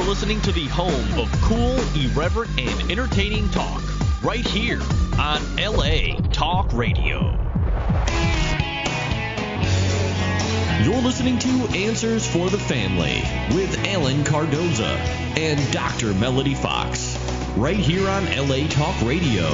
You're listening to the home of cool, irreverent, and entertaining talk, right here on LA Talk Radio. You're listening to Answers for the Family with Alan Cardoza and Dr. Melody Fox, right here on LA Talk Radio.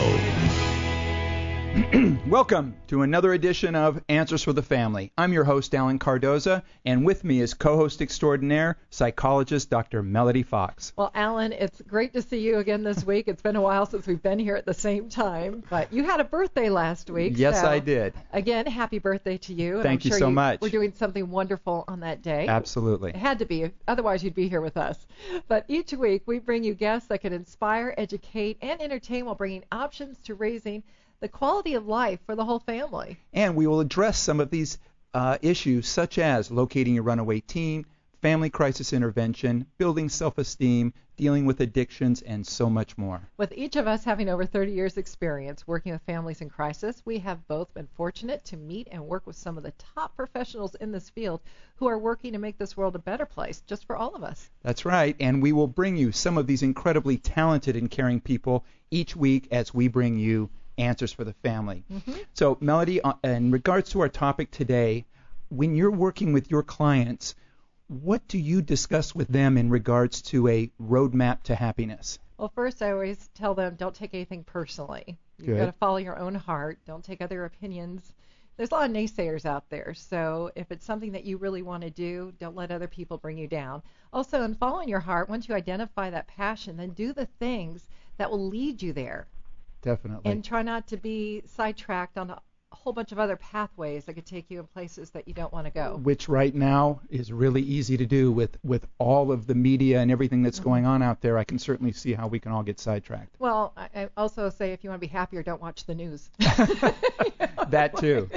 Welcome to another edition of Answers for the Family. I'm your host, Alan Cardoza, and with me is co-host extraordinaire, psychologist Dr. Melody Fox. Well, Alan, it's great to see you again this week. It's been a while since we've been here at the same time, but you had a birthday last week. Yes, so I did. Again, happy birthday to you. Thank you so much. We're doing something wonderful on that day. Absolutely. It had to be, otherwise you'd be here with us. But each week we bring you guests that can inspire, educate, and entertain while bringing options to raising the quality of life for the whole family. And we will address some of these issues, such as locating a runaway teen, family crisis intervention, building self-esteem, dealing with addictions, and so much more. With each of us having over 30 years experience working with families in crisis, we have both been fortunate to meet and work with some of the top professionals in this field who are working to make this world a better place just for all of us. That's right, and we will bring you some of these incredibly talented and caring people each week as we bring you Answers for the Family. Mm-hmm. So, Melody, in regards to our topic today, when you're working with your clients, what do you discuss with them in regards to a roadmap to happiness? Well, first, I always tell them, don't take anything personally. You've got to follow your own heart. Don't take other opinions. There's a lot of naysayers out there, so if it's something that you really want to do, don't let other people bring you down. Also, in following your heart, once you identify that passion, then do the things that will lead you there. Definitely. And try not to be sidetracked on a whole bunch of other pathways that could take you in places that you don't want to go. Which right now is really easy to do with all of the media and everything that's going on out there. I can certainly see how we can all get sidetracked. Well, I also say if you want to be happier, don't watch the news. That too.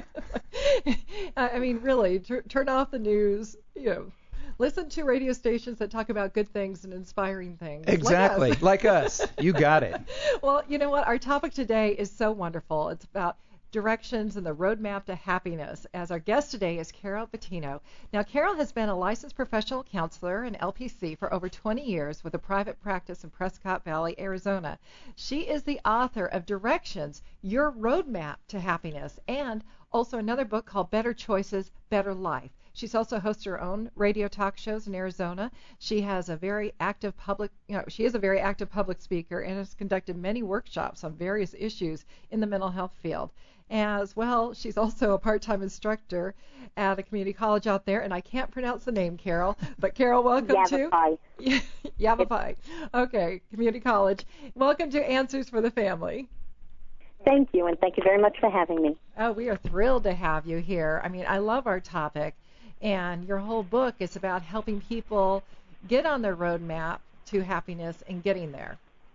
I mean, really, turn off the news, Listen to radio stations that talk about good things and inspiring things. Exactly, like us. You got it. Well, you know what? Our topic today is so wonderful. It's about directions and the roadmap to happiness. As our guest today is Carol Bettino. Now, Carol has been a licensed professional counselor and LPC for over 20 years with a private practice in Prescott Valley, Arizona. She is the author of Directions, Your Roadmap to Happiness, and also another book called Better Choices, Better Life. She's also hosted her own radio talk shows in Arizona. She has a very active she is a very active public speaker and has conducted many workshops on various issues in the mental health field. As well, she's also a part-time instructor at a community college out there, and I can't pronounce the name, Carol, but Carol, welcome Yavapai. to Yavapai. Okay, community college. Welcome to Answers for the Family. Thank you, and thank you very much for having me. Oh, we are thrilled to have you here. I mean, I love our topic. And your whole book is about helping people get on their roadmap to happiness and getting there.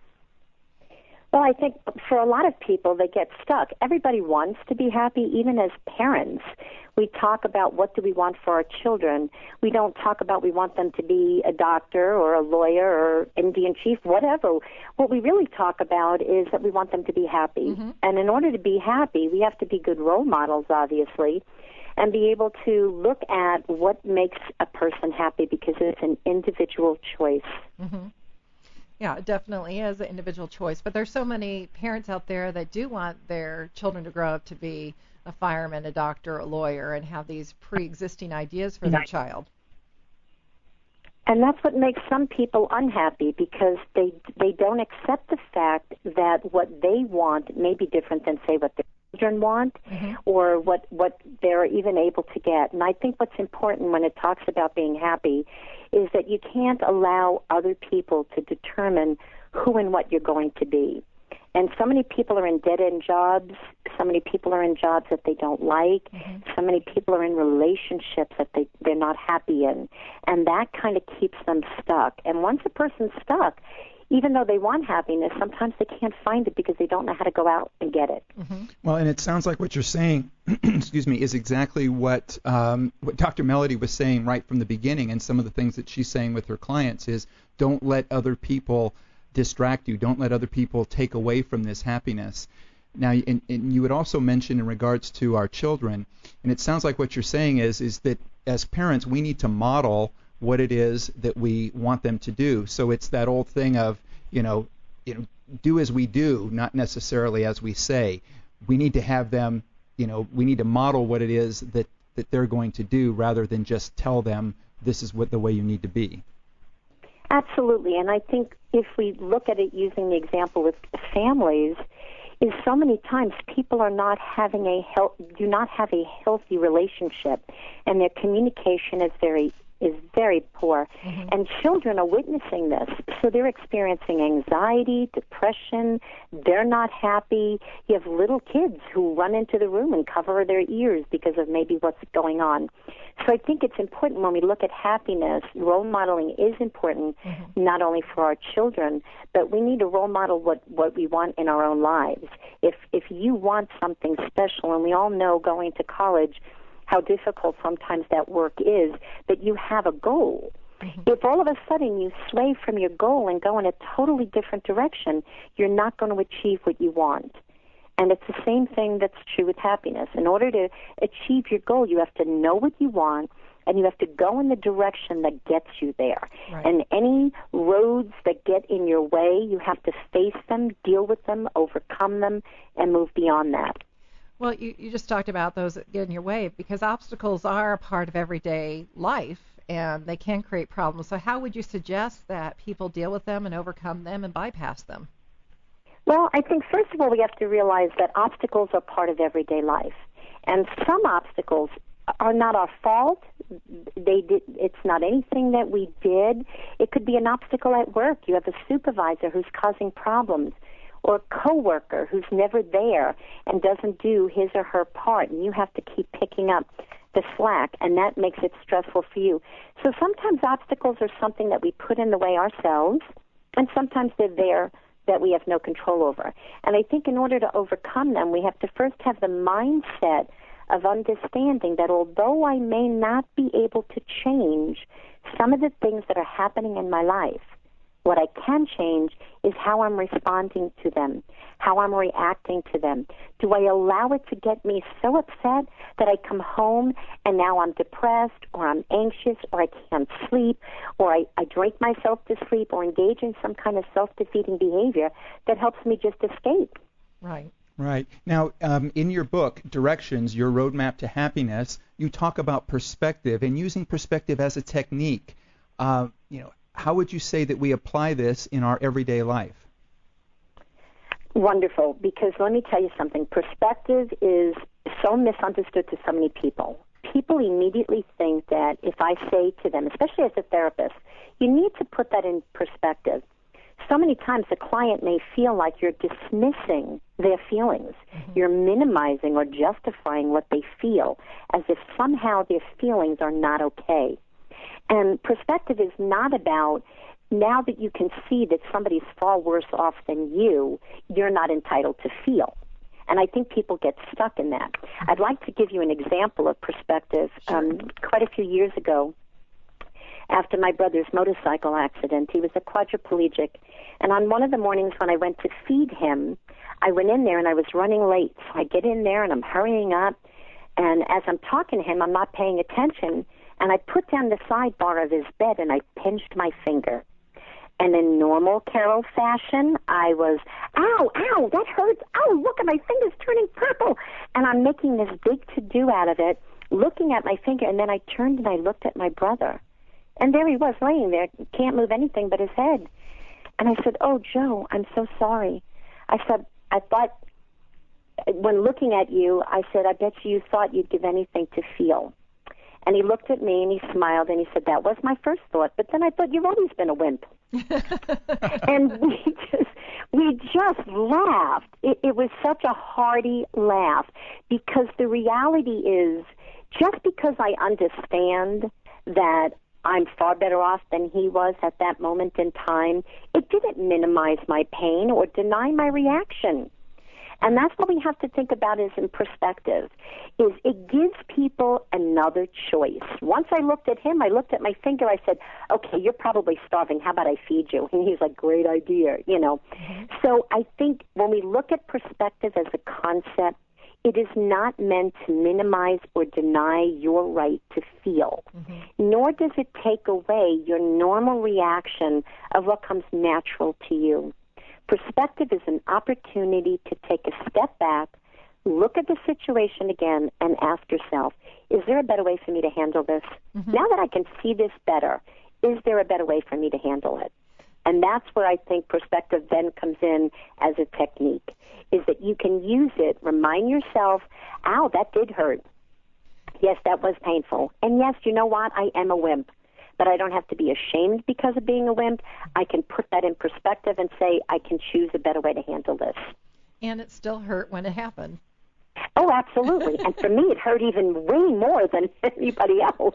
Well, I think for a lot of people, they get stuck. Everybody wants to be happy, even as parents. We talk about what do we want for our children. We don't talk about we want them to be a doctor or a lawyer or Indian chief, whatever. What we really talk about is that we want them to be happy. Mm-hmm. And in order to be happy, we have to be good role models, obviously, and be able to look at what makes a person happy because it's an individual choice. Mm-hmm. Yeah, it definitely is an individual choice. But there's so many parents out there that do want their children to grow up to be a fireman, a doctor, a lawyer, and have these pre-existing ideas for their child. And that's what makes some people unhappy because they don't accept the fact that what they want may be different than, say, what their children want, mm-hmm. or what they're even able to get. And I think what's important when it talks about being happy is that you can't allow other people to determine who and what you're going to be. And so many people are in dead-end jobs. So many people are in jobs that they don't like. Mm-hmm. So many people are in relationships that they're not happy in. And that kind of keeps them stuck. And once a person's stuck, even though they want happiness, sometimes they can't find it because they don't know how to go out and get it. Mm-hmm. Well, and it sounds like what you're saying, excuse me, is exactly what Dr. Melody was saying right from the beginning, and some of the things that she's saying with her clients is don't let other people distract you. Don't let other people take away from this happiness. Now, and you would also mention in regards to our children, and it sounds like what you're saying is that as parents we need to model what it is that we want them to do. So it's that old thing of, do as we do, not necessarily as we say. We need to have them, we need to model what it is that they're going to do rather than just tell them this is the way you need to be. Absolutely. And I think if we look at it using the example with families, is so many times people are not do not have a healthy relationship, and their communication is very poor. Mm-hmm. And children are witnessing this. So they're experiencing anxiety, depression. They're not happy. You have little kids who run into the room and cover their ears because of maybe what's going on. So I think it's important when we look at happiness, role modeling is important, mm-hmm. not only for our children, but we need to role model what we want in our own lives. If you want something special, and we all know going to college how difficult sometimes that work is, but you have a goal. Mm-hmm. If all of a sudden you sway from your goal and go in a totally different direction, you're not going to achieve what you want. And it's the same thing that's true with happiness. In order to achieve your goal, you have to know what you want, and you have to go in the direction that gets you there. Right. And any roads that get in your way, you have to face them, deal with them, overcome them, and move beyond that. Well, you just talked about those that get in your way, because obstacles are a part of everyday life, and they can create problems. So how would you suggest that people deal with them and overcome them and bypass them? Well, I think, first of all, we have to realize that obstacles are part of everyday life. And some obstacles are not our fault. It's not anything that we did. It could be an obstacle at work. You have a supervisor who's causing problems, or a coworker who's never there and doesn't do his or her part, and you have to keep picking up the slack, and that makes it stressful for you. So sometimes obstacles are something that we put in the way ourselves, and sometimes they're there that we have no control over. And I think in order to overcome them, we have to first have the mindset of understanding that although I may not be able to change some of the things that are happening in my life, what I can change is how I'm responding to them, how I'm reacting to them. Do I allow it to get me so upset that I come home and now I'm depressed, or I'm anxious, or I can't sleep, or I drink myself to sleep, or engage in some kind of self-defeating behavior that helps me just escape? Right. Right. Now, in your book, Directions, Your Roadmap to Happiness, you talk about perspective and using perspective as a technique. How would you say that we apply this in our everyday life? Wonderful, because let me tell you something. Perspective is so misunderstood to so many people. People immediately think that if I say to them, especially as a therapist, you need to put that in perspective. So many times the client may feel like you're dismissing their feelings. Mm-hmm. You're minimizing or justifying what they feel as if somehow their feelings are not okay. And perspective is not about, now that you can see that somebody's far worse off than you're not entitled to feel. And I think people get stuck in that. I'd like to give you an example of perspective. Sure. Quite a few years ago, after my brother's motorcycle accident, he was a quadriplegic. And on one of the mornings when I went to feed him, I went in there and I was running late. So I get in there and I'm hurrying up. And as I'm talking to him, I'm not paying attention. And I put down the sidebar of his bed and I pinched my finger. And in normal Carol fashion, I was, ow, that hurts. Oh, look at my finger's turning purple. And I'm making this big to-do out of it, looking at my finger. And then I turned and I looked at my brother. And there he was laying there, can't move anything but his head. And I said, oh, Joe, I'm so sorry. I said, I thought, when looking at you, I said, I bet you thought you'd give anything to feel. And he looked at me and he smiled and he said, that was my first thought. But then I thought, you've always been a wimp. And we just laughed. It was such a hearty laugh, because the reality is, just because I understand that I'm far better off than he was at that moment in time, it didn't minimize my pain or deny my reaction. And that's what we have to think about is in perspective, is it gives people another choice. Once I looked at him, I looked at my finger, I said, okay, you're probably starving. How about I feed you? And he's like, great idea, Mm-hmm. So I think when we look at perspective as a concept, It is not meant to minimize or deny your right to feel, nor does it take away your normal reaction of what comes natural to you. Perspective is an opportunity to take a step back, look at the situation again, and ask yourself, is there a better way for me to handle this? Now that I can see this better, is there a better way for me to handle it? And that's where I think perspective then comes in as a technique, is that you can use it, remind yourself, ow, that did hurt. Yes, that was painful. And yes, you know what? I am a wimp. But I don't have to be ashamed because of being a wimp. I can put that in perspective and say, I can choose a better way to handle this. And it still hurt when it happened. Oh, absolutely. And for me, it hurt even way more than anybody else.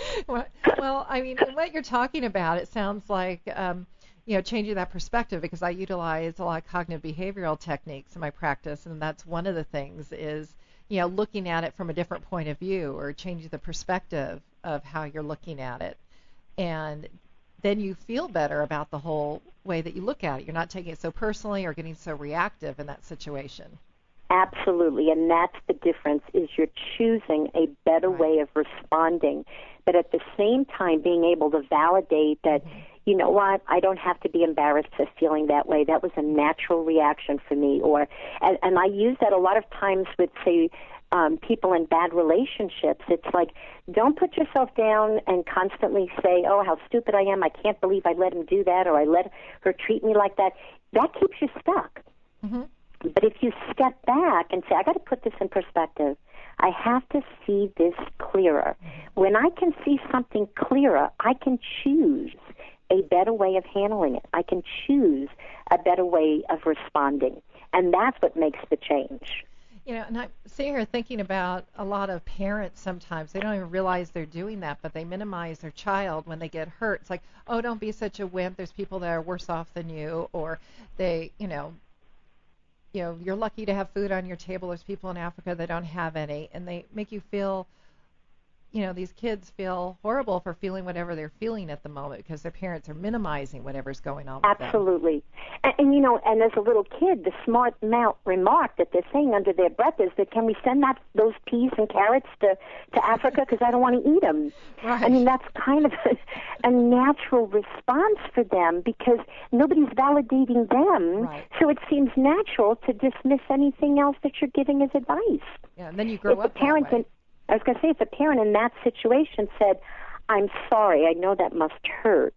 Well, I mean, what you're talking about, it sounds like, changing that perspective, because I utilize a lot of cognitive behavioral techniques in my practice, and that's one of the things is, looking at it from a different point of view or changing the perspective of how you're looking at it. And then you feel better about the whole way that you look at it. You're not taking it so personally or getting so reactive in that situation. Absolutely, and that's the difference, is you're choosing a better way of responding, but at the same time being able to validate that, you know what, I don't have to be embarrassed for feeling that way. That was a natural reaction for me. And I use that a lot of times with, say, people in bad relationships. It's like, don't put yourself down and constantly say, oh, how stupid I am. I can't believe I let him do that, or I let her treat me like that. That keeps you stuck. But if you step back and say, I got to put this in perspective, I have to see this clearer. When I can see something clearer, I can choose a better way of handling it. I can choose a better way of responding. And that's what makes the change. And I'm sitting here thinking about a lot of parents sometimes. They don't even realize they're doing that, but they minimize their child when they get hurt. It's like, oh, don't be such a wimp. There's people that are worse off than you. Or they, you're lucky to have food on your table. There's people in Africa that don't have any. And they make you feel, these kids feel horrible for feeling whatever they're feeling at the moment because their parents are minimizing whatever's going on with them. Absolutely. And as a little kid, the smart remark that they're saying under their breath is that, can we send those peas and carrots to Africa because I don't want to eat them? Right. I mean, that's kind of a natural response for them because nobody's validating them. Right. So it seems natural to dismiss anything else that you're giving as advice. Yeah, and then you grow up that way. I was going to say, if a parent in that situation said, I'm sorry, I know that must hurt,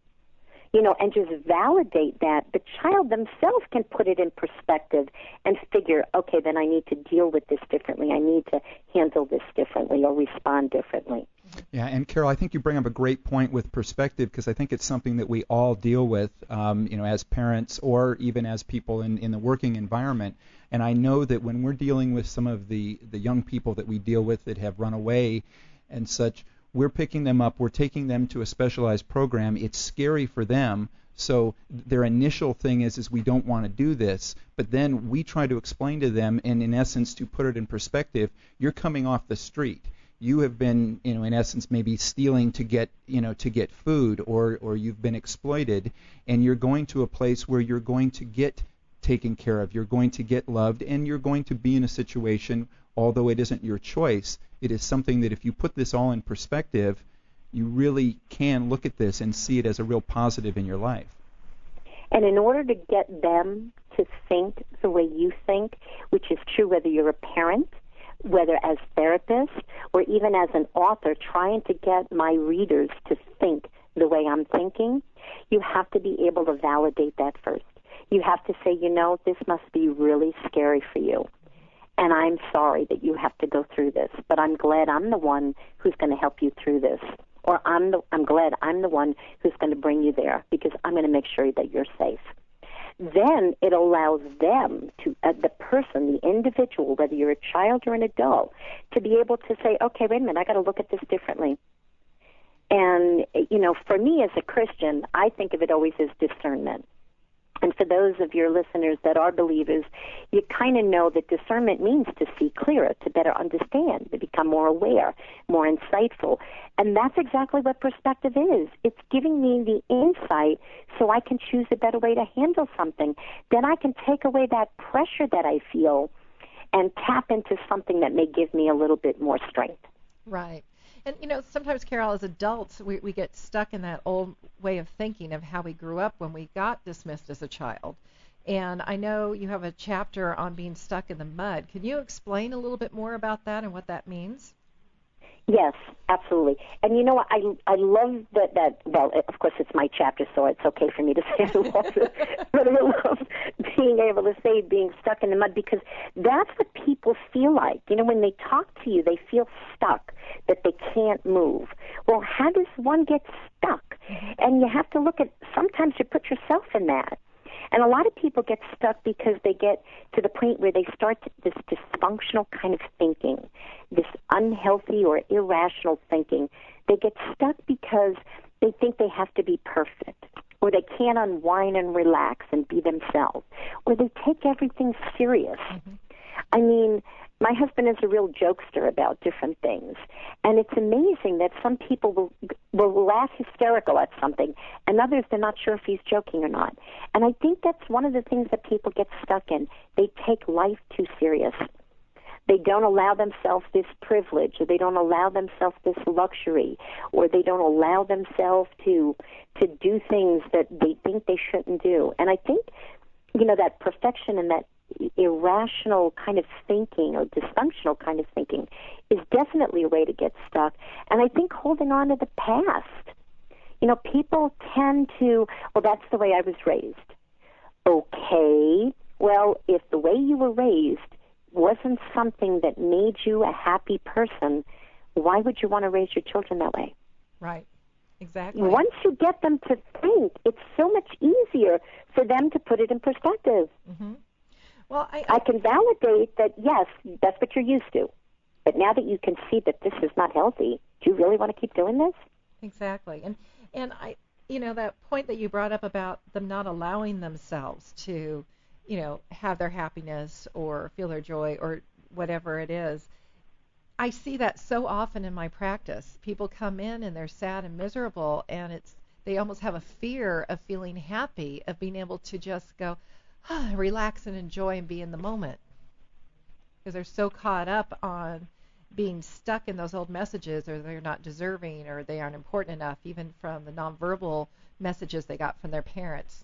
and just validate that, the child themselves can put it in perspective and figure, okay, then I need to deal with this differently. I need to handle this differently or respond differently. Yeah, and Carol, I think you bring up a great point with perspective, because I think it's something that we all deal with, as parents or even as people in the working environment. And I know that when we're dealing with some of the young people that we deal with that have run away and such, we're picking them up, we're taking them to a specialized program. It's scary for them. So their initial thing is we don't want to do this, but then we try to explain to them, and in essence, to put it in perspective, you're coming off the street. You have been, in essence, maybe stealing to get food, or you've been exploited, and you're going to a place where you're going to get taken care of, you're going to get loved, and you're going to be in a situation, although it isn't your choice, it is something that if you put this all in perspective, you really can look at this and see it as a real positive in your life. And in order to get them to think the way you think, which is true whether you're a parent, whether as therapist, or even as an author trying to get my readers to think the way I'm thinking, you have to be able to validate that first. You have to say, this must be really scary for you. And I'm sorry that you have to go through this, but I'm glad I'm the one who's going to help you through this. Or I'm glad I'm the one who's going to bring you there because I'm going to make sure that you're safe. Then it allows them to, the person, the individual, whether you're a child or an adult, to be able to say, okay, wait a minute, I got to look at this differently. And, for me as a Christian, I think of it always as discernment. And for those of your listeners that are believers, you kind of know that discernment means to see clearer, to better understand, to become more aware, more insightful. And that's exactly what perspective is. It's giving me the insight so I can choose a better way to handle something. Then I can take away that pressure that I feel and tap into something that may give me a little bit more strength. Right. And, sometimes, Carol, as adults, we get stuck in that old way of thinking of how we grew up when we got dismissed as a child. And I know you have a chapter on being stuck in the mud. Can you explain a little bit more about that and what that means? Yes, absolutely. And you know what? I love that, well, of course it's my chapter, so it's okay for me to say I love it. But I love being able to say being stuck in the mud, because that's what people feel like. When they talk to you, they feel stuck, that they can't move. Well, how does one get stuck? And you have to look at, sometimes you put yourself in that. And a lot of people get stuck because they get to the point where they start this dysfunctional kind of thinking, this unhealthy or irrational thinking. They get stuck because they think they have to be perfect, or they can't unwind and relax and be themselves, or they take everything serious. I mean, my husband is a real jokester about different things, and it's amazing that some people will laugh hysterical at something, and others, they're not sure if he's joking or not. And I think that's one of the things that people get stuck in. They take life too serious. They don't allow themselves this privilege, or they don't allow themselves this luxury, or they don't allow themselves to do things that they think they shouldn't do. And I think, that perfection and that irrational kind of thinking or dysfunctional kind of thinking is definitely a way to get stuck. And I think holding on to the past. People tend to, well, that's the way I was raised. Okay, well, if the way you were raised wasn't something that made you a happy person, why would you want to raise your children that way? Right. Exactly. Once you get them to think, it's so much easier for them to put it in perspective. Mm-hmm. Well, I can validate that, yes, that's what you're used to. But now that you can see that this is not healthy, do you really want to keep doing this? Exactly. And I, that point that you brought up about them not allowing themselves to, have their happiness or feel their joy or whatever it is, I see that so often in my practice. People come in and they're sad and miserable, and they almost have a fear of feeling happy, of being able to just go, relax and enjoy and be in the moment, because they're so caught up on being stuck in those old messages, or they're not deserving, or they aren't important enough, even from the nonverbal messages they got from their parents.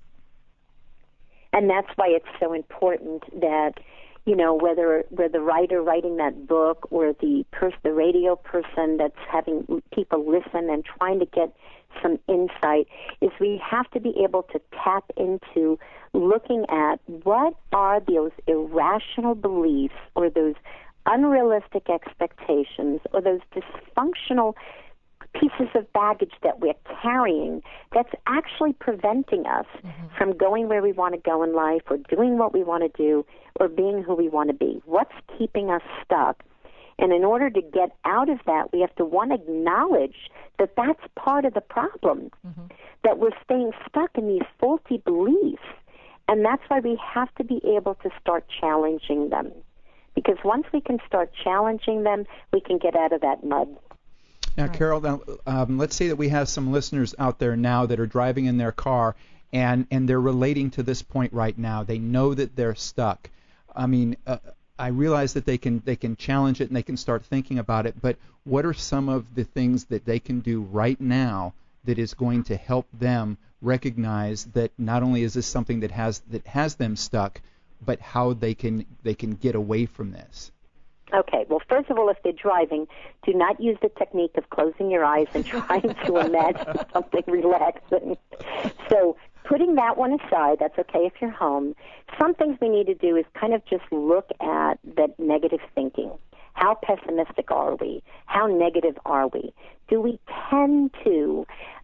And that's why it's so important that, whether the writer writing that book or the radio person that's having people listen and trying to get some insight, is we have to be able to tap into looking at what are those irrational beliefs or those unrealistic expectations or those dysfunctional pieces of baggage that we're carrying that's actually preventing us from going where we want to go in life, or doing what we want to do, or being who we want to be. What's keeping us stuck? And in order to get out of that, we have to, one, acknowledge that that's part of the problem, that we're staying stuck in these faulty beliefs. And that's why we have to be able to start challenging them. Because once we can start challenging them, we can get out of that mud. Now, Carol, let's say that we have some listeners out there now that are driving in their car, and they're relating to this point right now. They know that they're stuck. I mean, I realize that they can challenge it and they can start thinking about it, but what are some of the things that they can do right now that is going to help them recognize that not only is this something that has them stuck, but how they can get away from this? Okay, well, first of all, if they're driving, do not use the technique of closing your eyes and trying to imagine something relaxing. So putting that one aside, that's okay if you're home. Some things we need to do is kind of just look at that negative thinking. How pessimistic are we? How negative are we? Do we tend to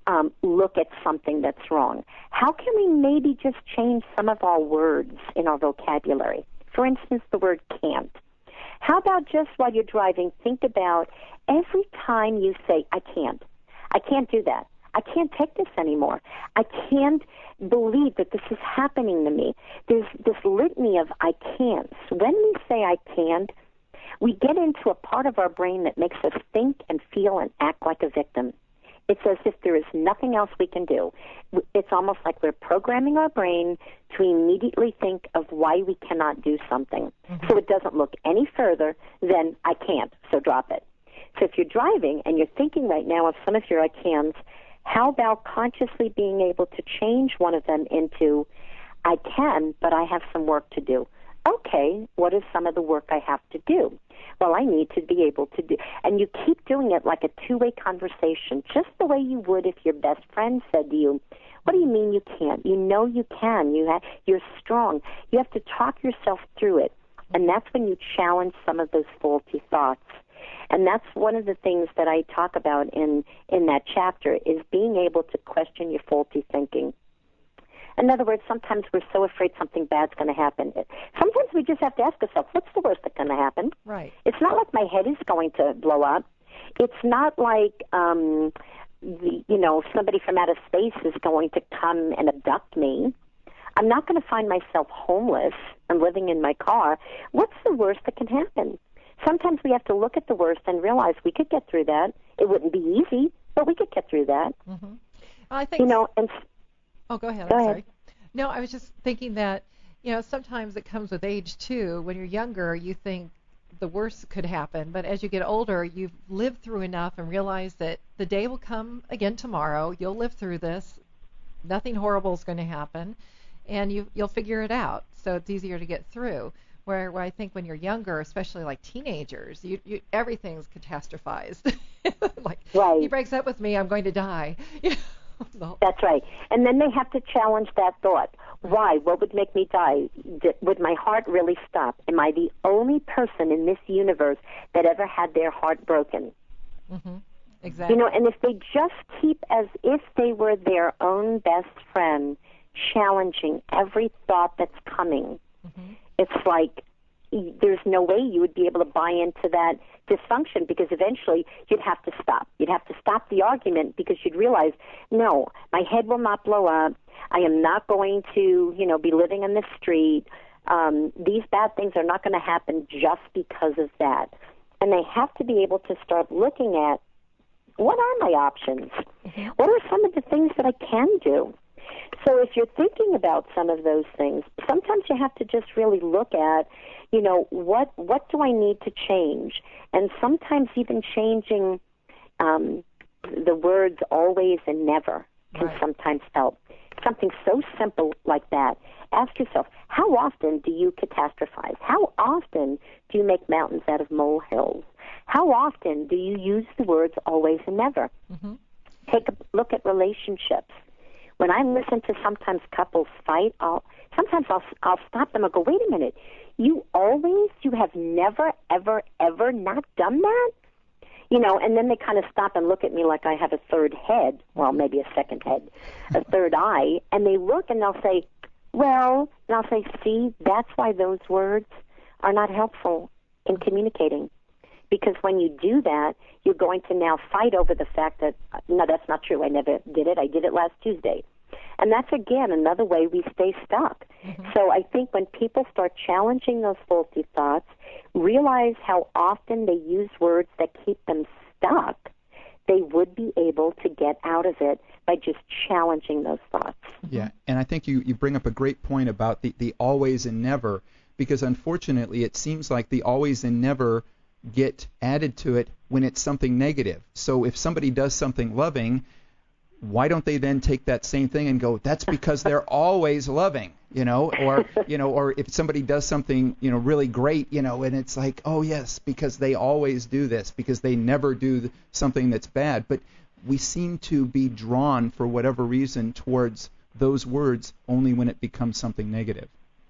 look at something that's wrong? How can we maybe just change some of our words in our vocabulary? For instance, the word can't. How about just while you're driving, think about every time you say, I can't do that. I can't take this anymore. I can't believe that this is happening to me. There's this litany of I can'ts. When we say I can't, we get into a part of our brain that makes us think and feel and act like a victim. It's as if there is nothing else we can do. It's almost like we're programming our brain to immediately think of why we cannot do something. So it doesn't look any further than I can't, so drop it. So if you're driving and you're thinking right now of some of your I can'ts, how about consciously being able to change one of them into I can, but I have some work to do. Okay, what is some of the work I have to do? Well, I need to be able to do, and you keep doing it like a two-way conversation, just the way you would if your best friend said to you, what do you mean you can't? You know you can. You're strong. You have to talk yourself through it, and that's when you challenge some of those faulty thoughts. And that's one of the things that I talk about in that chapter is being able to question your faulty thinking. In other words, sometimes we're so afraid something bad's going to happen. Sometimes we just have to ask ourselves, what's the worst that's going to happen? Right. It's not like my head is going to blow up. It's not like, somebody from outer space is going to come and abduct me. I'm not going to find myself homeless and living in my car. What's the worst that can happen? Sometimes we have to look at the worst and realize we could get through that. It wouldn't be easy, but we could get through that. Mm-hmm. I think. Oh, go ahead. Go I'm ahead. sorry. No, I was just thinking that, sometimes it comes with age too. When you're younger, you think the worst could happen, but as you get older, you've lived through enough and realize that the day will come again tomorrow. You'll live through this. Nothing horrible is going to happen, and you'll figure it out. So it's easier to get through. Where I think when you're younger, especially like teenagers, you everything's catastrophized. Like, right. He breaks up with me, I'm going to die. No. That's right. And then they have to challenge that thought. Why? What would make me die? Would my heart really stop? Am I the only person in this universe that ever had their heart broken? Mm-hmm. Exactly. And if they just keep as if they were their own best friend, challenging every thought that's coming, it's like there's no way you would be able to buy into that dysfunction, because eventually you'd have to stop. You'd have to stop the argument because you'd realize, no, my head will not blow up. I am not going to, be living in the street. These bad things are not going to happen just because of that. And they have to be able to start looking at, what are my options? What are some of the things that I can do? So if you're thinking about some of those things, sometimes you have to just really look at, what do I need to change? And sometimes even changing the words always and never can sometimes help. Something so simple like that. Ask yourself, how often do you catastrophize? How often do you make mountains out of molehills? How often do you use the words always and never? Take a look at relationships. When I listen to sometimes couples fight, I'll stop them and go, wait a minute, you have never, ever, ever not done that? And then they kind of stop and look at me like I have a third head, well, maybe a second head, a third eye, and they look and they'll say, well, and I'll say, see, that's why those words are not helpful in communicating. Because when you do that, you're going to now fight over the fact that, no, that's not true. I never did it. I did it last Tuesday. And that's, again, another way we stay stuck. So I think when people start challenging those faulty thoughts, realize how often they use words that keep them stuck, they would be able to get out of it by just challenging those thoughts. Yeah, and I think you bring up a great point about the always and never, because unfortunately it seems like the always and never get added to it when it's something negative. So if somebody does something loving, why don't they then take that same thing and go, that's because they're always loving, or if somebody does something, really great, and it's like, oh yes, because they always do this, because they never do something that's bad. But we seem to be drawn for whatever reason towards those words only when it becomes something negative.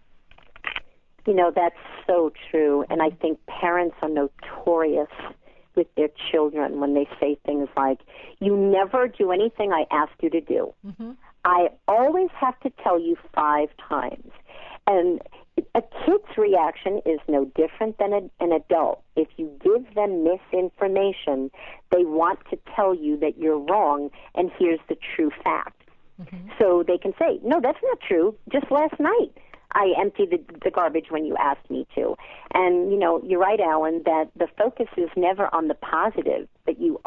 That's so true, and I think parents are notorious with their children when they say things like, you never do anything I ask you to do. I always have to tell you 5 times. And a kid's reaction is no different than an adult. If you give them misinformation, they want to tell you that you're wrong, and here's the true fact. So they can say, no, that's not true. Just last night I emptied the garbage when you asked me to. And, you're right, Alan, that the focus is never on the positive, but you always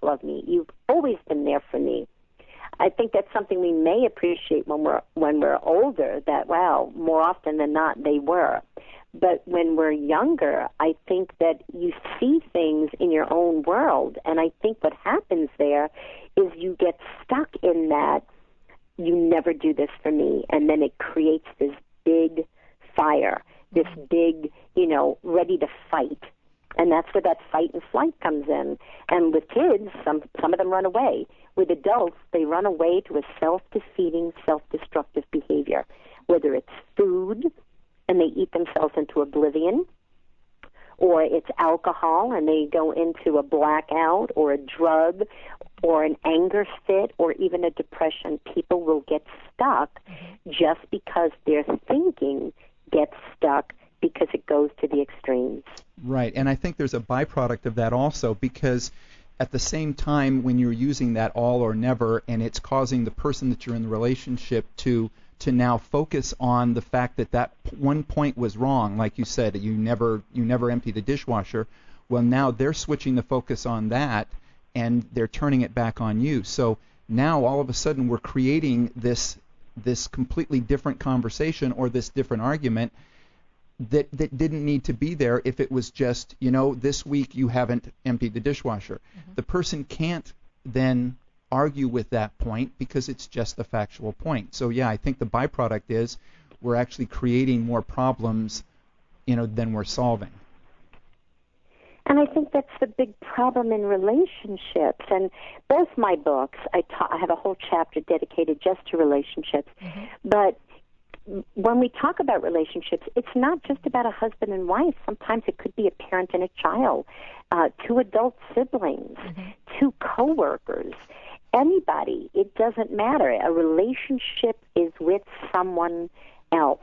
love me. You've always been there for me. I think that's something we may appreciate when we're older, that, wow, more often than not they were. But when we're younger, I think that you see things in your own world, and I think what happens there is you get stuck in that, you never do this for me, and then it creates this big fire, this big, ready to fight. And that's where that fight and flight comes in. And with kids, some of them run away. With adults, they run away to a self-defeating, self-destructive behavior, whether it's food, and they eat themselves into oblivion, or it's alcohol, and they go into a blackout, or a drug, or an anger fit, or even a depression. People will get stuck just because their thinking gets stuck, because it goes to the extremes. Right, and I think there's a byproduct of that also, because at the same time when you're using that all or never, and it's causing the person that you're in the relationship to now focus on the fact that one point was wrong, like you said, you never empty the dishwasher. Well, now they're switching the focus on that, and they're turning it back on you. So now all of a sudden we're creating this completely different conversation, or this different argument that didn't need to be there if it was just, this week you haven't emptied the dishwasher. Mm-hmm. The person can't then argue with that point because it's just a factual point. So, yeah, I think the byproduct is we're actually creating more problems, than we're solving. And I think that's the big problem in relationships. And both my books, I have a whole chapter dedicated just to relationships. Mm-hmm. But when we talk about relationships, it's not just about a husband and wife. Sometimes it could be a parent and a child, two adult siblings, two coworkers, anybody. It doesn't matter. A relationship is with someone else,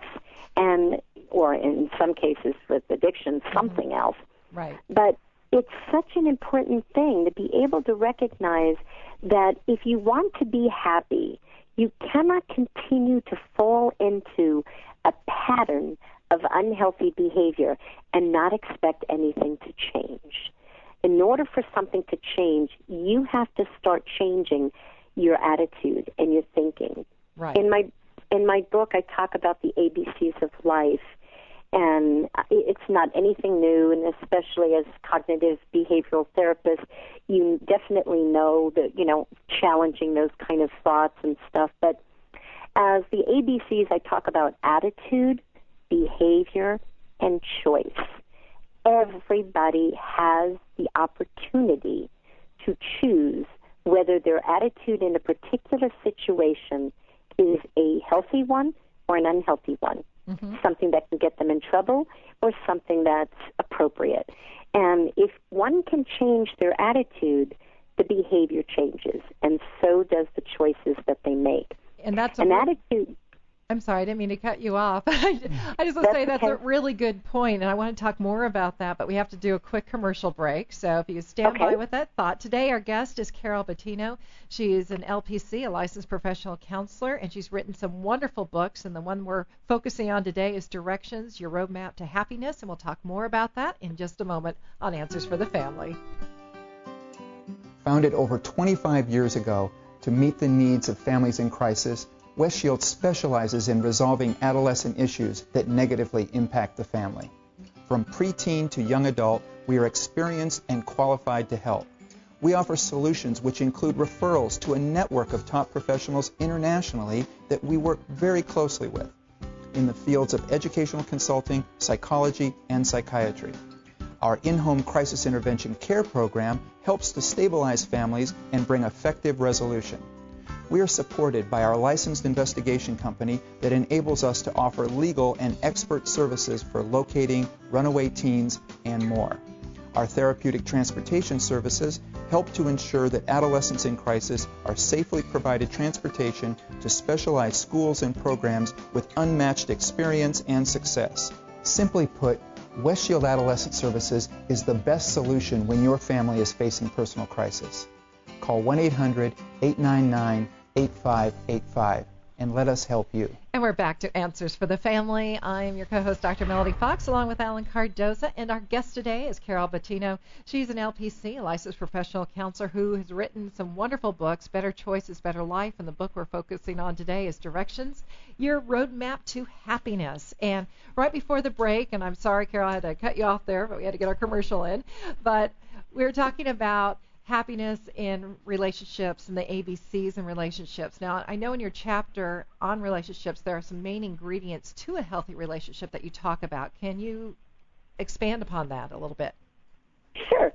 or in some cases with addiction, something else. Right. But it's such an important thing to be able to recognize that if you want to be happy, you cannot continue to fall into a pattern of unhealthy behavior and not expect anything to change. In order for something to change, you have to start changing your attitude and your thinking. Right. In my book, I talk about the ABCs of life, and it's not anything new, and especially as cognitive behavioral therapists, you definitely know that, challenging those kind of thoughts and stuff. But as the ABCs, I talk about attitude, behavior, and choice. Everybody has the opportunity to choose whether their attitude in a particular situation is a healthy one or an unhealthy one. Mm-hmm. Something that can get them in trouble or something that's appropriate. And if one can change their attitude, the behavior changes, and so does the choices that they make. And that's an attitude. I'm sorry, I didn't mean to cut you off. I just want to say that's a really good point, and I want to talk more about that, but we have to do a quick commercial break. So if you stand by with that thought. Today our guest is Carol Bettino. She is an LPC, a licensed professional counselor, and she's written some wonderful books, and the one we're focusing on today is Directions, Your Roadmap to Happiness, and we'll talk more about that in just a moment on Answers for the Family. Founded over 25 years ago to meet the needs of families in crisis, West Shield specializes in resolving adolescent issues that negatively impact the family. From preteen to young adult, we are experienced and qualified to help. We offer solutions which include referrals to a network of top professionals internationally that we work very closely with in the fields of educational consulting, psychology, and psychiatry. Our in-home crisis intervention care program helps to stabilize families and bring effective resolution. We are supported by our licensed investigation company that enables us to offer legal and expert services for locating runaway teens and more. Our therapeutic transportation services help to ensure that adolescents in crisis are safely provided transportation to specialized schools and programs with unmatched experience and success. Simply put, West Shield Adolescent Services is the best solution when your family is facing personal crisis. Call 1-800-899-8585 and let us help you. And we're back to Answers for the Family. I'm your co-host, Dr. Melody Fox, along with Alan Cardoza. And our guest today is Carol Bettino. She's an LPC, a licensed professional counselor who has written some wonderful books, Better Choices, Better Life. And the book we're focusing on today is Directions, Your Roadmap to Happiness. And right before the break, and I'm sorry, Carol, I had to cut you off there, but we had to get our commercial in. But we were talking about happiness in relationships and the ABCs in relationships. Now, I know in your chapter on relationships there are some main ingredients to a healthy relationship that you talk about. Can you expand upon that a little bit? Sure.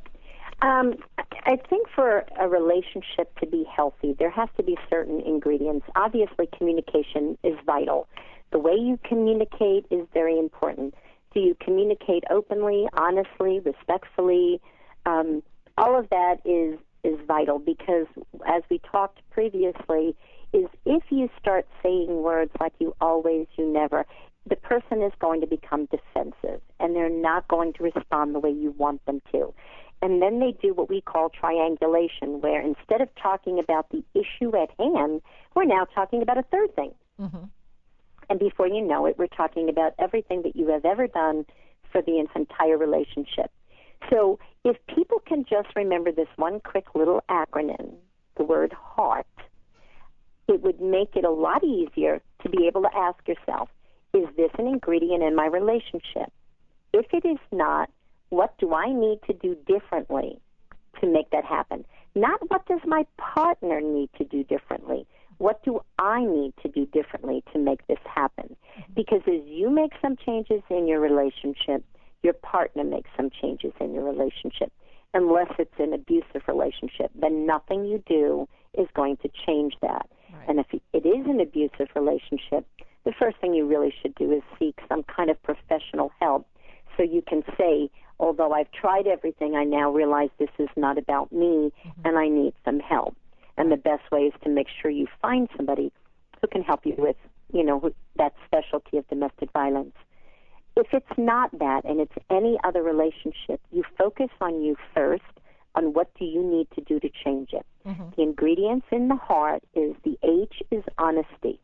I think for a relationship to be healthy, there has to be certain ingredients. Obviously, communication is vital. The way you communicate is very important. Do you communicate openly, honestly, respectfully? All of that is vital because, as we talked previously, is if you start saying words like you always, you never, the person is going to become defensive, and they're not going to respond the way you want them to. And then they do what we call triangulation, where instead of talking about the issue at hand, we're now talking about a third thing. Mm-hmm. And before you know it, we're talking about everything that you have ever done for the entire relationship. So if people can just remember this one quick little acronym, the word HEART, it would make it a lot easier to be able to ask yourself, is this an ingredient in my relationship? If it is not, what do I need to do differently to make that happen? Not what does my partner need to do differently. What do I need to do differently to make this happen? Because as you make some changes in your relationship, your partner makes some changes in your relationship. Unless it's an abusive relationship, then nothing you do is going to change that. Right. And if it is an abusive relationship, the first thing you really should do is seek some kind of professional help so you can say, although I've tried everything, I now realize this is not about me and I need some help. And the best way is to make sure you find somebody who can help you with, that specialty of domestic violence. If it's not that and it's any other relationship, you focus on you first, on what do you need to do to change it. Mm-hmm. The ingredients in the heart is the H is honesty.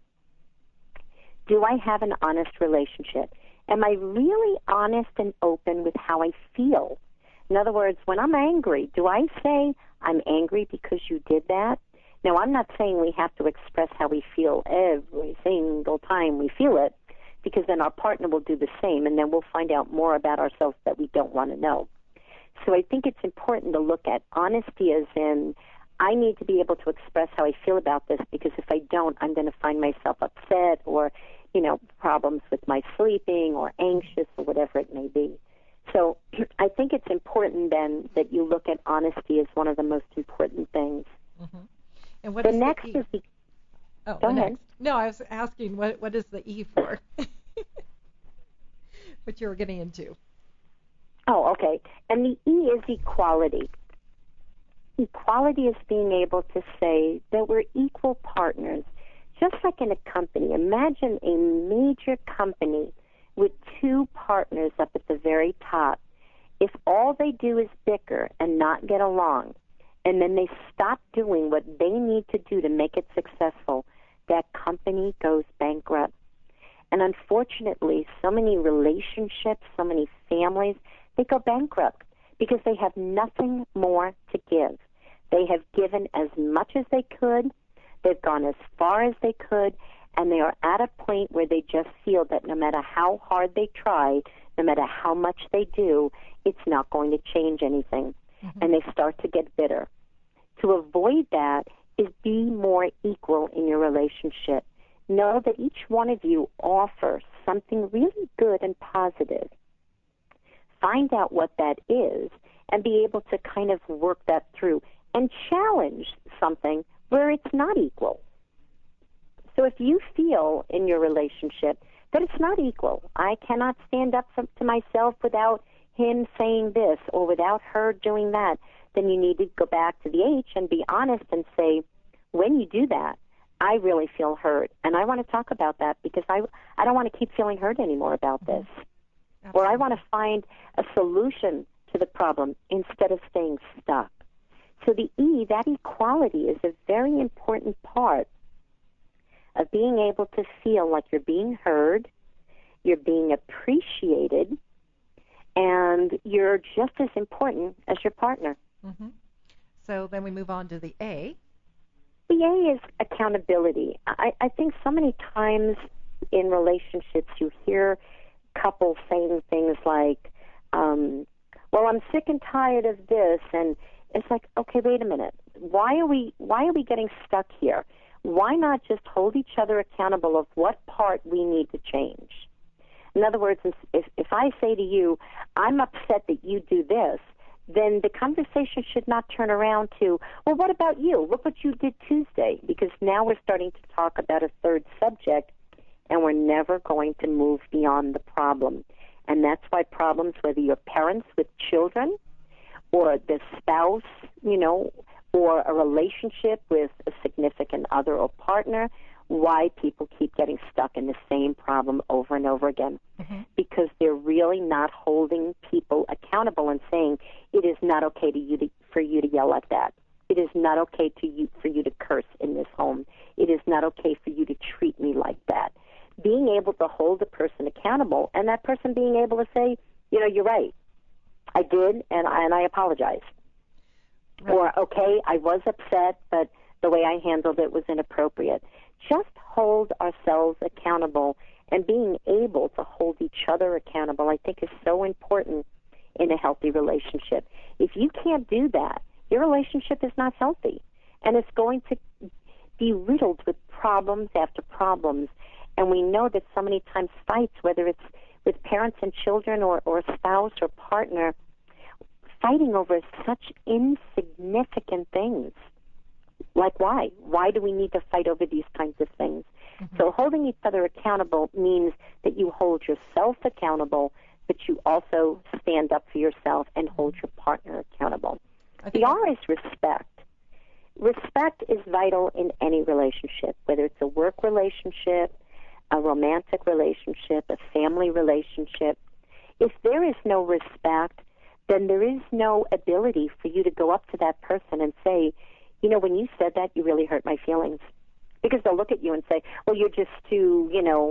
Do I have an honest relationship? Am I really honest and open with how I feel? In other words, when I'm angry, do I say, I'm angry because you did that? Now, I'm not saying we have to express how we feel every single time we feel it, because then our partner will do the same, and then we'll find out more about ourselves that we don't want to know. So I think it's important to look at honesty as in, I need to be able to express how I feel about this, because if I don't, I'm going to find myself upset or, problems with my sleeping or anxious or whatever it may be. So I think it's important then that you look at honesty as one of the most important things. Mm-hmm. And what the is next the E? is the Oh, Go ahead. Next. No, I was asking what is the E for? What you were getting into. Oh, okay. And the E is equality. Equality is being able to say that we're equal partners. Just like in a company, imagine a major company with two partners up at the very top. If all they do is bicker and not get along, and then they stop doing what they need to do to make it successful, that company goes bankrupt. And unfortunately, so many relationships, so many families, they go bankrupt because they have nothing more to give. They have given as much as they could, they've gone as far as they could, and they are at a point where they just feel that no matter how hard they try, no matter how much they do, it's not going to change anything. Mm-hmm. And they start to get bitter. To avoid that is be more equal in your relationship. Know that each one of you offers something really good and positive. Find out what that is and be able to kind of work that through and challenge something where it's not equal. So if you feel in your relationship that it's not equal, I cannot stand up to myself without him saying this or without her doing that, then you need to go back to the H and be honest and say, when you do that, I really feel hurt, and I want to talk about that because I don't want to keep feeling hurt anymore about this. Absolutely. Or I want to find a solution to the problem instead of staying stuck. So the E, that equality, is a very important part of being able to feel like you're being heard, you're being appreciated, and you're just as important as your partner. Mm-hmm. So then we move on to the A. The A is accountability. I think so many times in relationships you hear couples saying things like, well, I'm sick and tired of this, and it's like, okay, wait a minute. Why are we getting stuck here? Why not just hold each other accountable of what part we need to change? In other words, if I say to you, I'm upset that you do this, then the conversation should not turn around to, well, what about you? Look what you did Tuesday, because now we're starting to talk about a third subject, and we're never going to move beyond the problem. And that's why problems, whether you're parents with children or the spouse, or a relationship with a significant other or partner, why people keep getting stuck in the same problem over and over again. Mm-hmm. Because they're really not holding people accountable and saying, it is not okay for you to yell like that. It is not okay for you to curse in this home. It is not okay for you to treat me like that. Being able to hold the person accountable, and that person being able to say, you're right, I did, and I apologize. Right. Or, okay, I was upset, but the way I handled it was inappropriate. Just hold ourselves accountable, and being able to hold each other accountable, I think, is so important in a healthy relationship. If you can't do that, your relationship is not healthy, and it's going to be riddled with problems after problems. And we know that so many times fights, whether it's with parents and children or spouse or partner, fighting over such insignificant things. Like why? Why do we need to fight over these kinds of things? Mm-hmm. So holding each other accountable means that you hold yourself accountable, but you also stand up for yourself and hold your partner accountable. The R is respect. Respect is vital in any relationship, whether it's a work relationship, a romantic relationship, a family relationship. If there is no respect, then there is no ability for you to go up to that person and say, when you said that, you really hurt my feelings. Because they'll look at you and say, well, you're just too,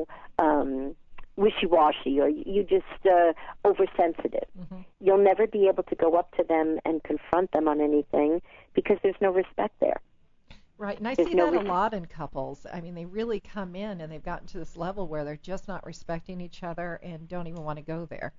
wishy-washy, or you just oversensitive. Mm-hmm. You'll never be able to go up to them and confront them on anything because there's no respect there. Right, and I see that a lot in couples. I mean, they really come in and they've gotten to this level where they're just not respecting each other and don't even want to go there.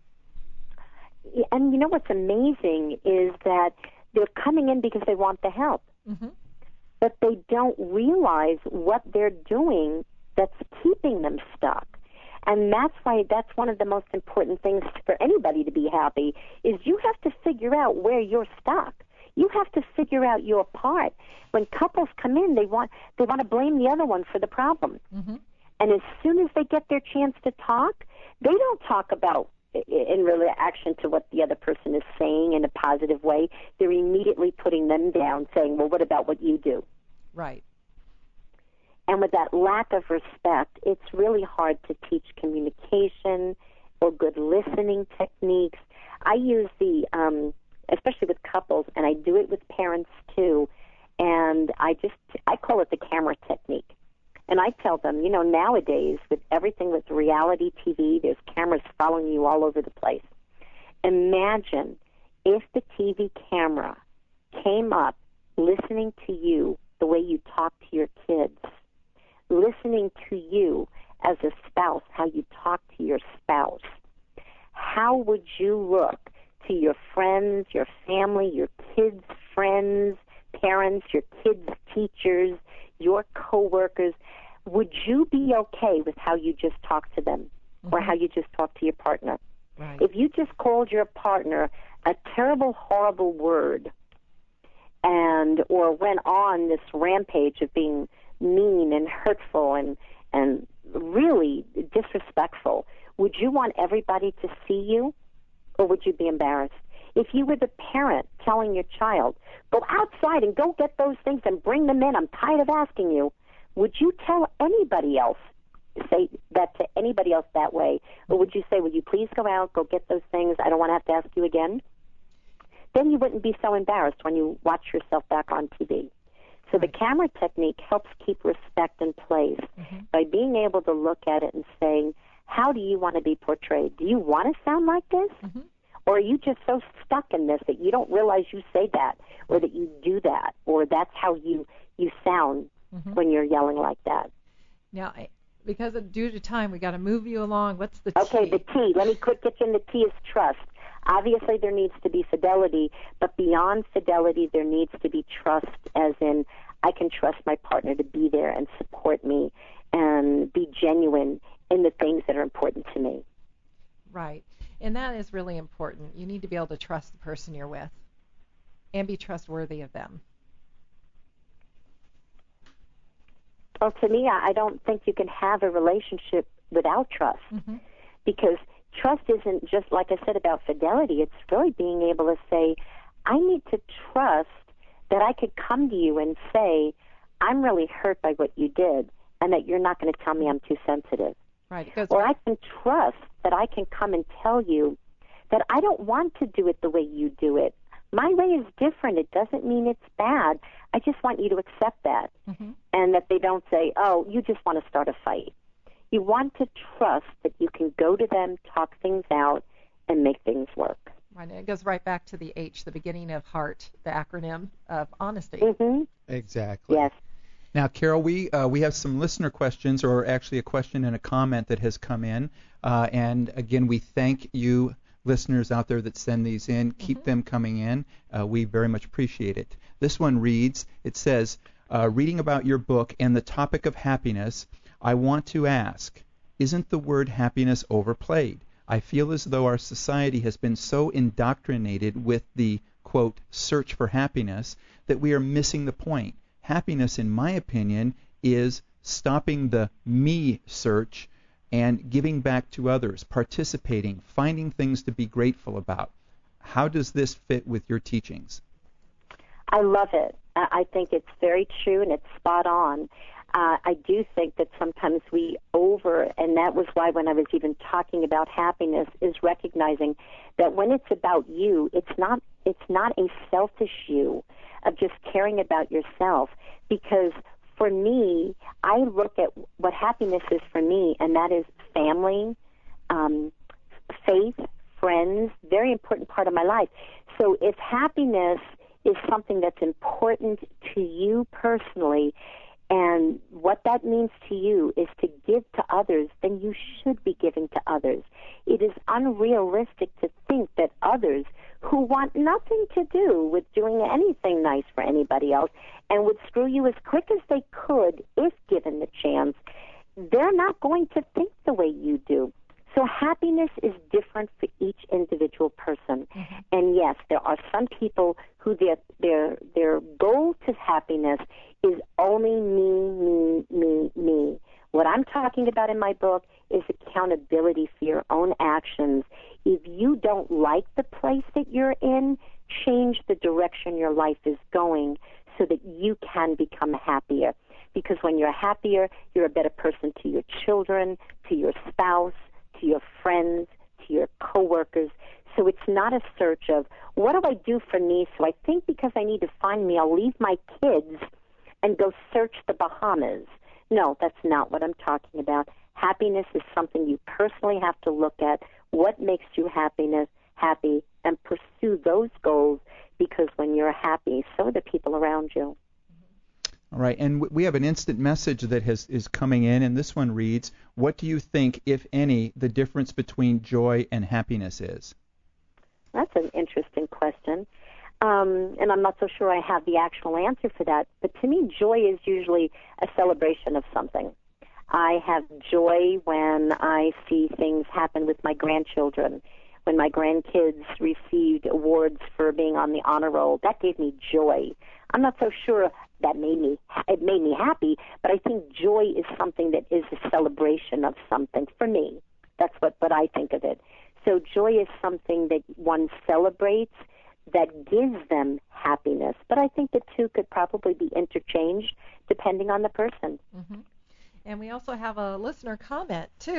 And what's amazing is that they're coming in because they want the help. Mm-hmm. But they don't realize what they're doing that's keeping them stuck. And that's why that's one of the most important things for anybody to be happy is you have to figure out where you're stuck. You have to figure out your part. When couples come in, they want to blame the other one for the problem. Mm-hmm. And as soon as they get their chance to talk, they don't talk about in reaction to what the other person is saying in a positive way. They're immediately putting them down, saying, well, what about what you do? Right. And with that lack of respect, it's really hard to teach communication or good listening techniques. I use especially with couples, and I do it with parents too, and I call it the camera technique. And I tell them, nowadays, with everything with reality TV, there's cameras following you all over the place. Imagine if the TV camera came up listening to you the way you talk to your kids, listening to you as a spouse, how you talk to your spouse. How would you look to your friends, your family, your kids' friends, parents, your kids' teachers, your coworkers? Would you be okay with how you just talk to them or how you just talk to your partner? Right. If you just called your partner a terrible, horrible word or went on this rampage of being mean and hurtful and really disrespectful, would you want everybody to see you, or would you be embarrassed? If you were the parent telling your child, go outside and go get those things and bring them in, I'm tired of asking you, would you tell anybody else, say that to anybody else that way? Or would you say, will you please go out, go get those things, I don't want to have to ask you again? Then you wouldn't be so embarrassed when you watch yourself back on TV. So the camera technique helps keep respect in place by being able to look at it and saying, how do you want to be portrayed? Do you want to sound like this? Or are you just so stuck in this that you don't realize you say that, or that you do that, or that's how you sound when you're yelling like that? Now, because due to time, we got to move you along. What's the T? Okay, the T. Let me quick get you in. The T is trust. Obviously, there needs to be fidelity, but beyond fidelity, there needs to be trust, as in I can trust my partner to be there and support me and be genuine in the things that are important to me. Right. And that is really important. You need to be able to trust the person you're with and be trustworthy of them. Well, to me, I don't think you can have a relationship without trust, because trust isn't just, like I said, about fidelity. It's really being able to say, I need to trust that I could come to you and say, I'm really hurt by what you did, and that you're not going to tell me I'm too sensitive. Right. Or I can trust that I can come and tell you that I don't want to do it the way you do it. My way is different. It doesn't mean it's bad. I just want you to accept that. And that they don't say, oh, you just want to start a fight. You want to trust that you can go to them, talk things out, and make things work. Right. It goes right back to the H, the beginning of HEART, the acronym of honesty. Exactly. Yes. Now, Carol, we have some listener questions, or actually a question and a comment that has come in. And again, we thank you, listeners out there that send these in. Keep them coming in. We very much appreciate it. This one reads, it says, reading about your book and the topic of happiness, I want to ask, isn't the word happiness overplayed? I feel as though our society has been so indoctrinated with the, quote, search for happiness that we are missing the point. Happiness, in my opinion, is stopping the me search and giving back to others, participating, finding things to be grateful about. How does this fit with your teachings? I love it. I think it's very true and it's spot on. I do think that sometimes we and that was why when I was even talking about happiness, is recognizing that when it's about you, it's not a selfish you of just caring about yourself. Because for me, I look at what happiness is for me, and that is family, faith, friends, very important part of my life. So if happiness is something that's important to you personally, and what that means to you is to give to others, then you should be giving to others. It is unrealistic to think that others who want nothing to do with doing anything nice for anybody else and would screw you as quick as they could if given the chance, they're not going to think the way you do. So happiness is different for each individual person. And yes, there are some people who their goal to happiness is only me. What I'm talking about in my book is accountability for your own actions. If you don't like the place that you're in, change the direction your life is going so that you can become happier. Because when you're happier, you're a better person to your children, to your spouse, to your friends, to your coworkers. So it's not a search of, what do I do for me? So I think because I need to find me, I'll leave my kids and go search the Bahamas. No, that's not what I'm talking about. Happiness is something you personally have to look at. What makes you happy, and pursue those goals, because when you're happy, so are the people around you. All right, and we have an instant message that is coming in, and this one reads, what do you think, if any, the difference between joy and happiness is? That's an interesting question, and I'm not so sure I have the actual answer for that. But to me, joy is usually a celebration of something. I have joy when I see things happen with my grandchildren. When my grandkids received awards for being on the honor roll, that gave me joy. I'm not so sure that it made me happy, but I think joy is something that is a celebration of something for me. That's what I think of it. So joy is something that one celebrates that gives them happiness. But I think the two could probably be interchanged depending on the person. And we also have a listener comment, too.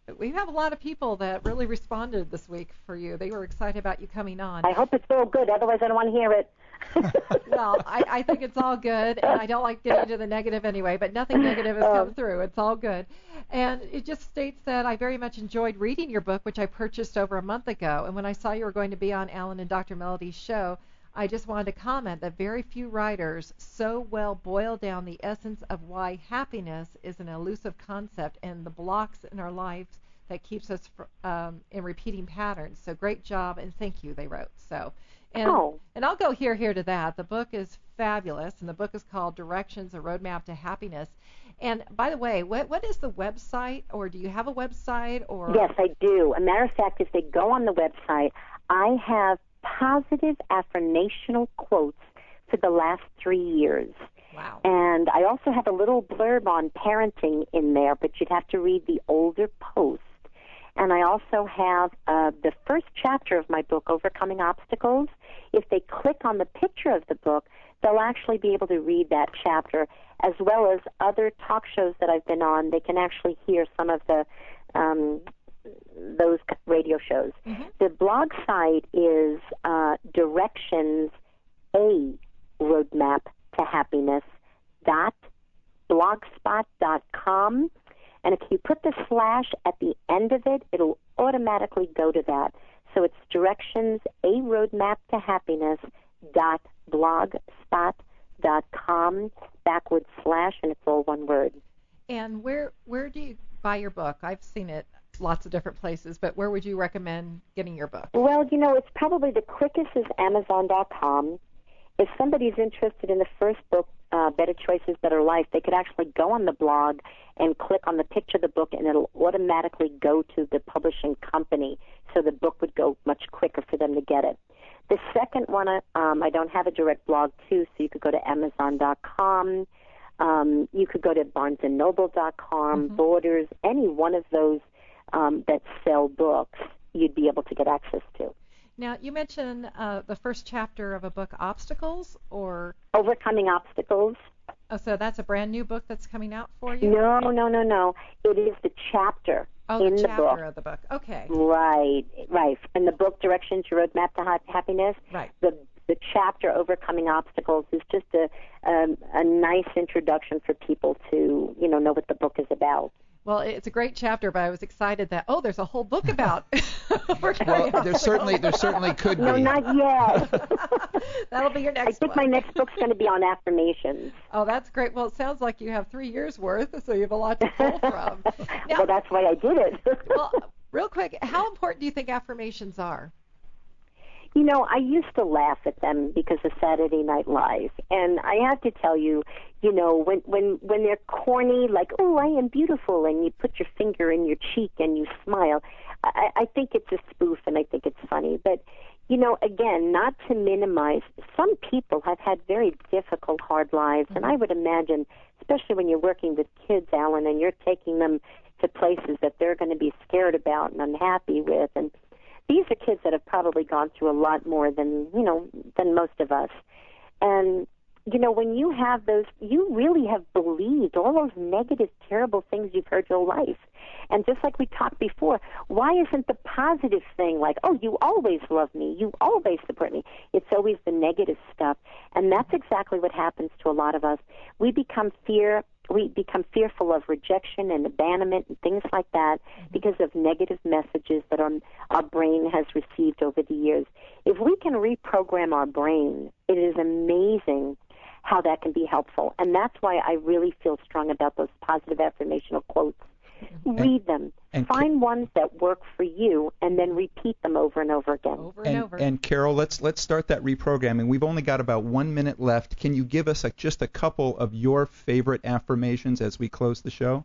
we have a lot of people that really responded this week for you. They were excited about you coming on. I hope it's all good. Otherwise, I don't want to hear it. Well, I think it's all good, and I don't like getting into the negative anyway, but nothing negative has come through. It's all good. And it just states that I very much enjoyed reading your book, which I purchased over a month ago. And when I saw you were going to be on Alan and Dr. Melody's show, I just wanted to comment that very few writers so well boil down the essence of why happiness is an elusive concept and the blocks in our lives that keeps us in repeating patterns. So great job, and thank you, they wrote. So, and I'll go here to that. The book is fabulous, and the book is called Directions, A Roadmap to Happiness. And by the way, what is the website, or do you have a website? Or Yes, I do. A matter of fact, if they go on the website, I have positive affirmational quotes for the last 3 years. Wow. And I also have a little blurb on parenting in there, but you'd have to read the older post. And I also have the first chapter of my book, Overcoming Obstacles. If they click on the picture of the book, they'll actually be able to read that chapter, as well as other talk shows that I've been on. They can actually hear some of the those radio shows. Mm-hmm. The blog site is Directions, A Roadmap to Happiness .blogspot.com. And if you put the slash at the end of it, it'll automatically go to that. So it's Directions, A Roadmap to Happiness .blogspot.com /, and it's all one word. And where do you buy your book? I've seen it lots of different places, but where would you recommend getting your book? Well, it's probably the quickest is Amazon.com. If somebody's interested in the first book, Better Choices, Better Life, they could actually go on the blog and click on the picture of the book, and it'll automatically go to the publishing company, so the book would go much quicker for them to get it. The second one, I don't have a direct blog to, so you could go to Amazon.com. You could go to BarnesandNoble.com, mm-hmm. Borders, any one of those that sell books, you'd be able to get access to. Now, you mentioned the first chapter of a book, Obstacles, or Overcoming Obstacles. Oh, so that's a brand new book that's coming out for you? No. It is the chapter in the book. Oh, the chapter of the book. Okay. Right. And the book, Directions, Your Roadmap to Happiness. Right. The chapter, Overcoming Obstacles, is just a nice introduction for people to know what the book is about. Well, it's a great chapter, but I was excited that there's a whole book about. Well, there certainly could be. No, not yet. That'll be your next. I think my next book's going to be on affirmations. Oh, that's great. Well, it sounds like you have 3 years worth, so you have a lot to pull from. Now, well, that's why I did it. Well, real quick, how important do you think affirmations are? I used to laugh at them because of Saturday Night Live, and I have to tell you, when they're corny, like, oh, I am beautiful, and you put your finger in your cheek and you smile, I think it's a spoof, and I think it's funny. But, again, not to minimize, some people have had very difficult, hard lives, and I would imagine, especially when you're working with kids, Alan, and you're taking them to places that they're going to be scared about and unhappy with, and these are kids that have probably gone through a lot more than most of us. And, when you have those, you really have believed all those negative, terrible things you've heard your life. And just like we talked before, why isn't the positive thing like, oh, you always love me, you always support me? It's always the negative stuff. And that's exactly what happens to a lot of us. We become fearful of rejection and abandonment and things like that because of negative messages that our brain has received over the years. If we can reprogram our brain, it is amazing how that can be helpful. And that's why I really feel strong about those positive affirmational quotes. Read them. Find ones that work for you, and then repeat them over and over again. Over and over. And Carol, let's start that reprogramming. We've only got about 1 minute left. Can you give us just a couple of your favorite affirmations as we close the show?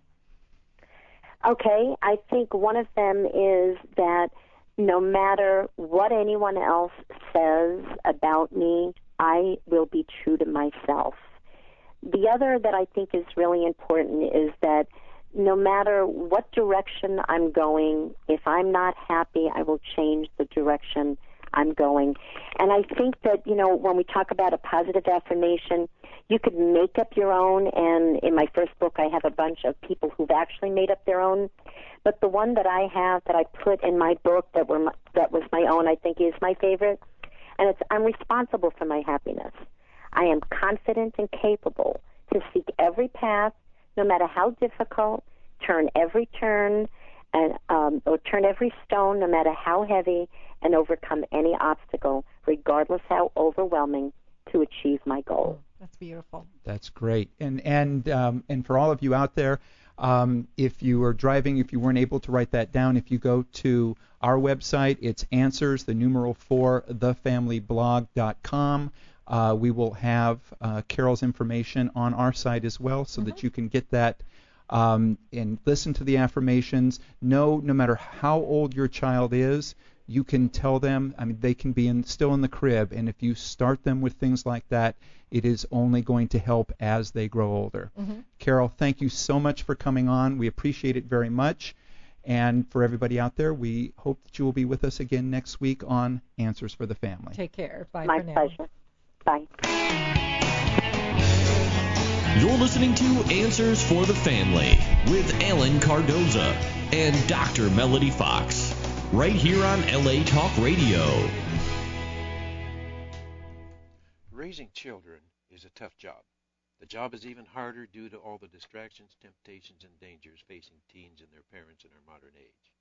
Okay. I think one of them is that no matter what anyone else says about me, I will be true to myself. The other that I think is really important is that no matter what direction I'm going, if I'm not happy, I will change the direction I'm going. And I think that, when we talk about a positive affirmation, You could make up your own, and in my first book I have a bunch of people who've actually made up their own. But the one that I have that I put in my book that was my own, I think is my favorite, and it's I'm responsible for my happiness. I am confident and capable to seek every path, no matter how difficult, turn every turn, and or turn every stone, no matter how heavy, and overcome any obstacle, regardless how overwhelming, to achieve my goal. That's beautiful. That's great. And for all of you out there, if you are driving, if you weren't able to write that down, if you go to our website, it's answers, the numeral 4, thefamilyblog.com. We will have Carol's information on our site as well, so that you can get that and listen to the affirmations. No matter how old your child is, you can tell them, I mean, they can be still in the crib, and if you start them with things like that, it is only going to help as they grow older. Carol, thank you so much for coming on. We appreciate it very much. And for everybody out there, we hope that you will be with us again next week on Answers for the Family. Take care. Bye My for now. pleasure. Bye. You're listening to Answers for the Family with Alan Cardoza and Dr. Melody Fox, right here on LA Talk Radio. Raising children is a tough job. The job is even harder due to all the distractions, temptations, and dangers facing teens and their parents in our modern age.